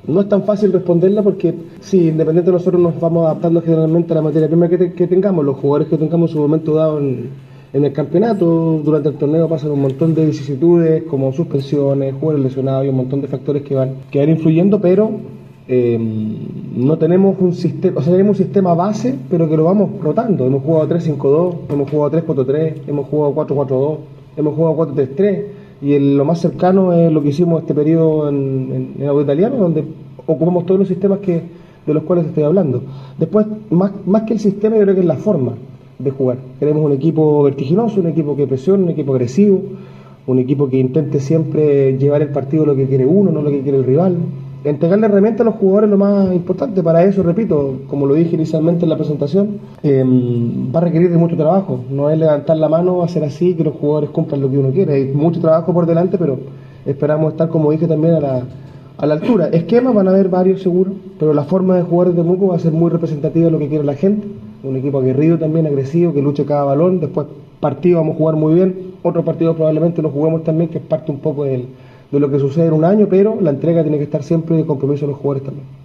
No es tan fácil responderla porque, sí, independiente nosotros nos vamos adaptando generalmente a la materia prima que tengamos, los jugadores que tengamos en su momento dado en el campeonato, durante el torneo pasan un montón de vicisitudes, como suspensiones, jugadores lesionados y un montón de factores que van influyendo, pero no tenemos un sistema, o sea, tenemos un sistema base, pero que lo vamos rotando. Hemos jugado 3-5-2, hemos jugado 3-4-3, hemos jugado 4-4-2, hemos jugado 4-3-3, y lo más cercano es lo que hicimos este periodo en Auto Italiano, donde ocupamos todos los sistemas de los cuales estoy hablando. Después, más que el sistema, yo creo que es la forma de jugar. Queremos un equipo vertiginoso, un equipo que presione, un equipo agresivo, un equipo que intente siempre llevar el partido lo que quiere uno, no lo que quiere el rival. Entregarle herramientas a los jugadores es lo más importante. Para eso, repito, como lo dije inicialmente en la presentación, va a requerir de mucho trabajo. No es levantar la mano, hacer así, que los jugadores cumplan lo que uno quiere. Hay mucho trabajo por delante, pero esperamos estar, como dije también, a la altura. Esquemas van a haber varios seguro, pero la forma de jugar de Temuco va a ser muy representativa de lo que quiere la gente. Un equipo aguerrido también, agresivo, que luche cada balón. Después partidos vamos a jugar muy bien, otros partidos probablemente los juguemos también, que es parte un poco de lo que sucede en un año, pero la entrega tiene que estar siempre de compromiso de los jugadores también.